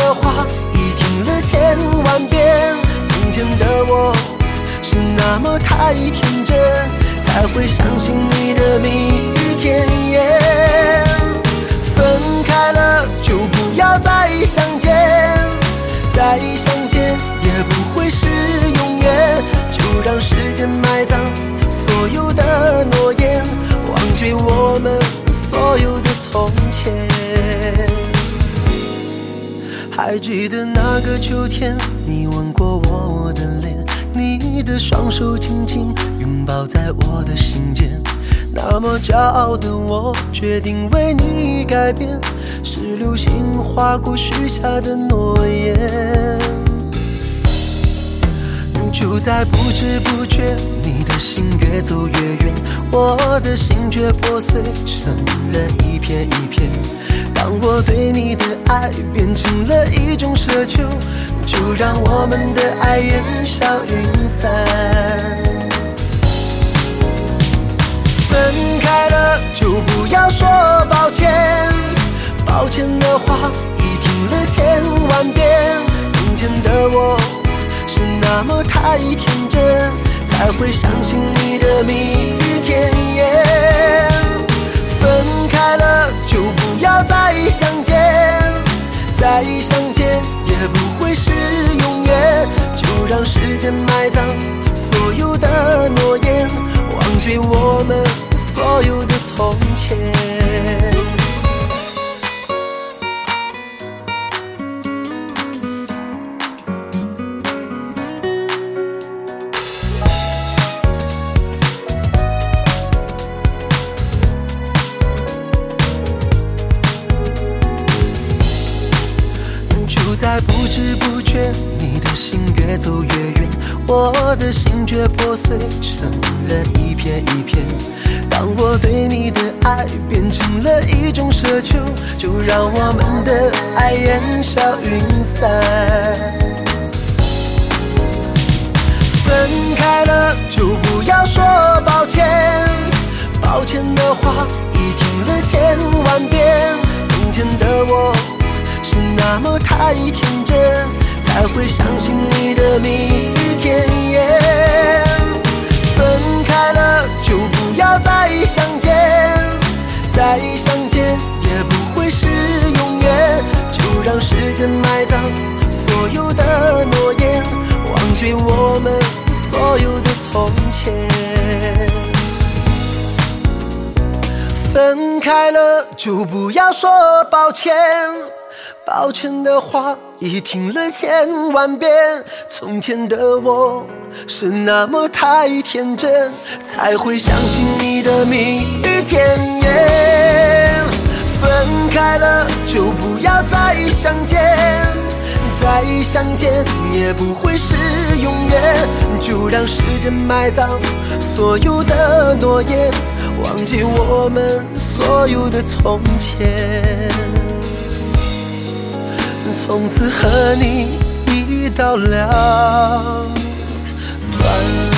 的话已听了千万遍，从前的我是那么太天真，才会相信你的蜜语甜言。分开了就不要再相见，再相见也不会是永远，就让时间埋葬所有的诺言，忘记我们所有的从前。还记得那个秋天，你吻过我的脸，你的双手紧紧拥抱在我的心间，那么骄傲的我决定为你改变，是流星划过许下的诺言。就在不知不觉，你的心越走越远，我的心却破碎成了一片一片。当我对你的爱变成了一种奢求，就让我们的爱烟消云散。分开了就不要说抱歉，抱歉的话已听了千万遍，从前的我是那么太天真，才会相信你的蜜语甜言。分开了就不要再相见，再相见也不会是永远，就让时间埋葬所有的诺言，忘记我们所有的从前。就在不知不觉，你的心越走越远，我的心却破碎成了一片一片。当我对你的爱变成了一种奢求，就让我们的爱烟消云散。分开了就不要说抱歉，抱歉的话已听了千万遍，从前的我是那么太天真，才会相信你的蜜语甜言。分开了就不要再相见，再相见也不会是永远，就让时间埋葬所有的诺言，忘记我们所有的从前。分开了就不要说抱歉，抱歉的话已听了千万遍，从前的我是那么太天真，才会相信你的蜜语甜言。分开了就不要再相见，再相见也不会是永远，就让时间埋葬所有的诺言，忘记我们所有的从前。从此和你一刀两断。